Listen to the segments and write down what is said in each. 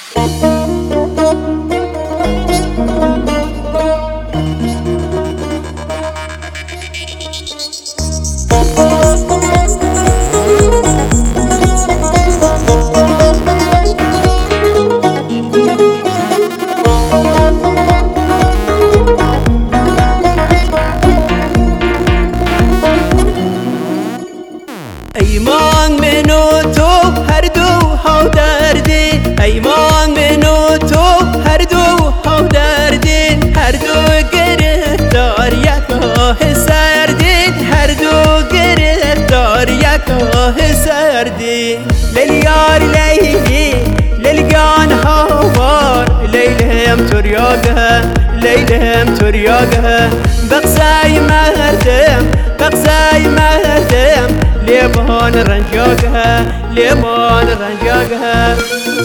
ایمان من و تو هر دو ها دردی، ایمان من و تو هر دو ها دردی، هر دو گرفتار یک آه سردی، هر دو گرفتار یک آه سردی. لیلیار لیلی لیلیان هاوار، لیلیم تریاگه لیلیم تریاگه، بقصای مردم بقصای مردم، لیبان رنجاگه لیبان رنجاگه.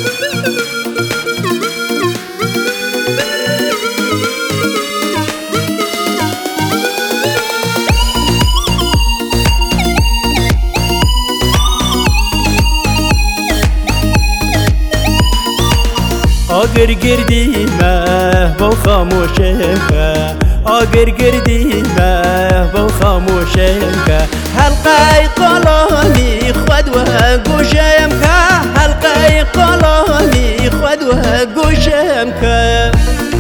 آگر گردی محو خاموشه که، آگر گردی محو خاموشه که، حلقه قلامی خود و گوشم که، حلقه قلامی خود و گوشم که.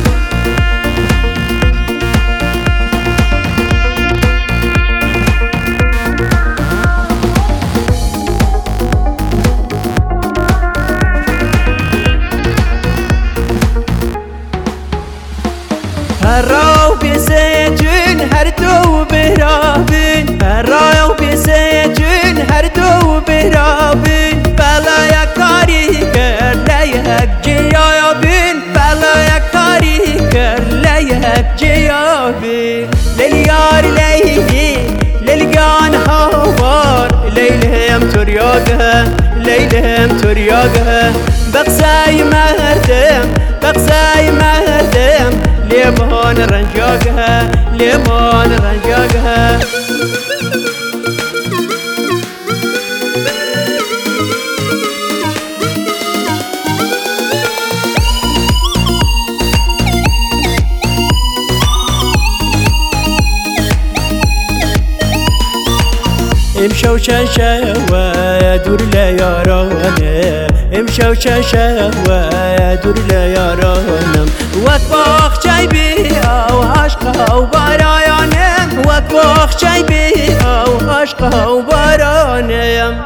هر راو بیزیتون هر دو برابین، هر راو بیزیتون هر دو برابین، بلا یک کاری کر لیک جیابین، بلا یک کاری کر لیک جیابین. لیلیار لیلی لیلیان هاوار، لیلیم تریاگه لیلیم تریاگه، بقصای مردم بقصای مردم، لیبان رنجاگه لیبان رنجاگه. امشو چند شوه دور لیارانه، امشو چند شوه دور لیارانم، وقت باخچه بی او عشق و بارانم، وقت باخچه بی او عشق و بارانم.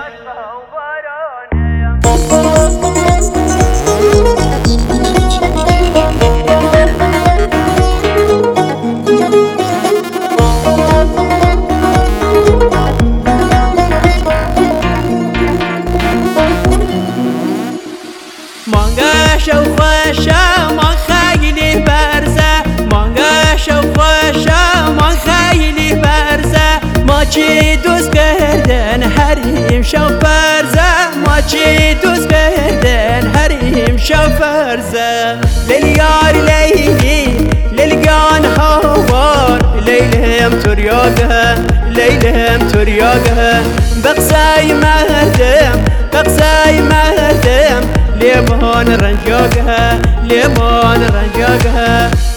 مانگه شو خوشه من خیلی برزه، مانگه شو خوشه من خیلی برزه، ما چی دوست کردن حریم شو فرزه، ما چی دوست کردن حریم شو فرزه. لیلیار لیلی لیلیان هاوار، لیلیم تریاگه لیلیم تریاگه، بقصای مردم بقصای مردم، لیبان رنجاگه لیبان رنجاگه.